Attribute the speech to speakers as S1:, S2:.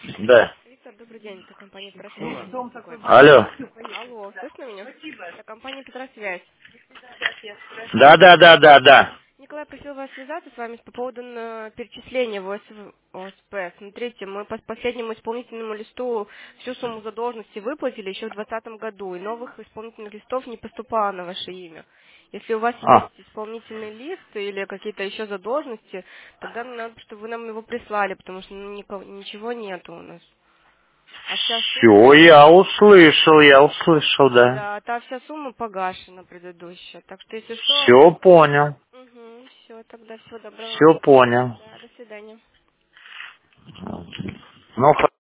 S1: Да.
S2: Виктор, добрый день. Это компания «Петросвязь». Вас беспокоит.
S1: Алло.
S2: Алло, слышно меня? Это компания «Петросвязь».
S1: Да.
S2: Николай просил вас связаться с вами по поводу перечисления в ОСП. Смотрите, мы по последнему исполнительному листу всю сумму задолженности выплатили еще в 2020 году, и новых исполнительных листов не поступало на ваше имя. Если у вас есть
S1: А,
S2: исполнительный лист или какие-то еще задолженности, тогда надо, чтобы вы нам его прислали, потому что ничего нету у нас. А вся сумма...
S1: все, я услышал, да.
S2: Да, та вся сумма погашена предыдущая. Так что, если что...
S1: Все понял.
S2: Угу, все, тогда всего доброго.
S1: Все понял.
S2: Да, до свидания.
S1: Ну,